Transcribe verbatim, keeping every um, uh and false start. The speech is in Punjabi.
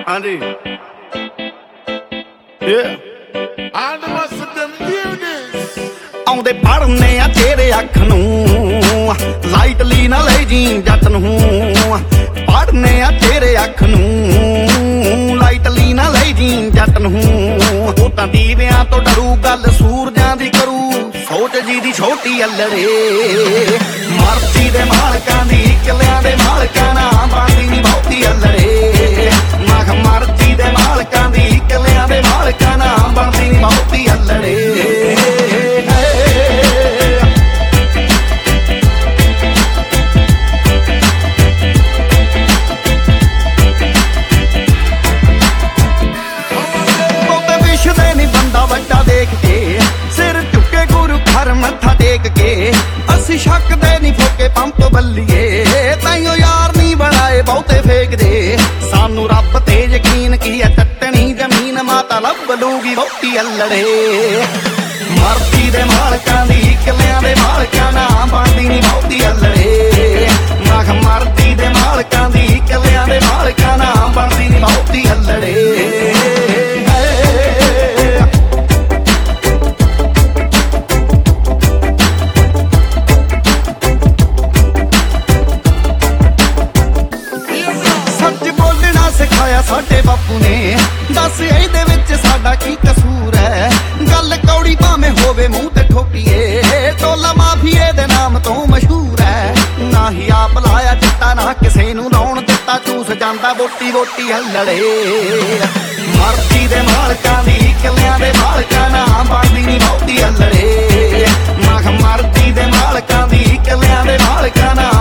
Andy. Yeah. And the rest of them hear this. ਆਉਂਦੇ ਪੜਨੇ ਆ ਤੇਰੇ ਅੱਖ ਨੂੰ ਲਾਈਟਲੀ ਨਾ ਲੈ ਜੀ ਜੱਟ ਨੂੰ ਪੜਨੇ ਆ ਤੇਰੇ ਅੱਖ ਨੂੰ ਲਾਈਟਲੀ ਨਾ ਲੈ ਜੀ ਜੱਟ ਨੂੰ ਉਹ ਤਾਂ ਦੀਵਿਆਂ ਤੋਂ ਡਰੂ ਗੱਲ ਸੂਰਜਾਂ ਦੀ ਕਰੂ ਸੋਚ ਜੀ ਦੀ ਛੋਟੀ ਅਲੜੇ ਮਰਤੀ ਦੇ ਮਾਲਕਾਂ ਦੀ ਕਿਲਿਆਂ ਦੇ ਮਾਲਕਾਂ ਨਾ ਬਾਂਦੀ ਨੀ ਬਹੁਤੀ ਅਲੜੇ ਮਖ ਮਰਤੀ ਦੇ ਮਾਲਕਾਂ ਦੀ ਕਿਲਿਆਂ ਦੇ ਮਾਲਕਾਂ ਨਾ ਬਾਂਦੀ ਨੀ ਬਹੁਤੀ ਅਲੜੇ ਮੱਥਾ ਟੇਕ ਕੇ ਅਸੀਂ ਸ਼ੱਕਦੇ ਨੀ ਫੋਕੇ ਪੰਪ ਬੱਲੀਏ ਤਾਈਓ ਯਾਰ ਨੀ ਬਣਾਏ ਬਹੁਤੇ ਫੇਕਦੇ ਸਾਨੂੰ ਰੱਬ ਤੇ ਯਕੀਨ ਕੀ ਐ ਟੱਟਣੀ ਜ਼ਮੀਨ ਮਾਤਾ ਲੱਭ ਲੂਗੀ ਬਹੁਤੀ ਅਲੜੇ ਮਰਦੀ ਦੇ ਮਾਲਕਾਂ ਦੀ ਕਿਲਿਆਂ ਦੇ ਮਾਲਕਾਂ ਨਾ ਬਣਦੀ ਨੀ ਬਹੁਤੀ ਅਲੜੇ ਮਖ ਮਰਦੀ ਦੇ ਮਾਲਕਾਂ ਦੀ ਕਿਲਿਆਂ ਦੇ ਮਾਲਕਾਂ ਨਾ ਬਣਦੀ ਨੀ ਬਹੁਤੀ ਅਲੜੇ ਸਿਖਾਇਆ ਸਾਡੇ ਬਾਪੂ ਨੇ ਦੱਸ ਇਹਦੇ ਵਿੱਚ ਸਾਡਾ ਕੀ ਕਸੂਰ ਹੈ ਗੱਲ ਕੌੜੀ ਭਾਵੇਂ ਹੋਵੇ ਮੂੰਹ ਤੇ ਠੋਕੀਏ ਟੋਲਾ ਮਾਫੀਏ ਦੇ ਨਾਮ ਤੋਂ ਮਸ਼ਹੂਰ ਹੈ ਨਾ ਹੀ ਆਪ ਲਾਇਆ ਚਿੱਟਾ ਨਾ ਕਿਸੇ ਨੂੰ ਲਾਉਣ ਦਿੱਤਾ ਚੂਸ ਜਾਂਦਾ ਵੋਟੀ ਵੋਟੀ ਹੱਲੜੇ ਮਰਦੀ ਦੇ ਮਾਲਕਾਂ ਦੀ ਕਿਲਿਆਂ ਦੇ ਮਾਲਕਾਂ ਨਾ ਬਣਦੀ ਨੀ ਬਹੁਤੀ ਹੱਲੜੇ ਮਖ ਮਰਦੀ ਦੇ ਮਾਲਕਾਂ ਦੀ ਕਿਲਿਆਂ ਦੇ ਮਾਲਕਾਂ ਨਾ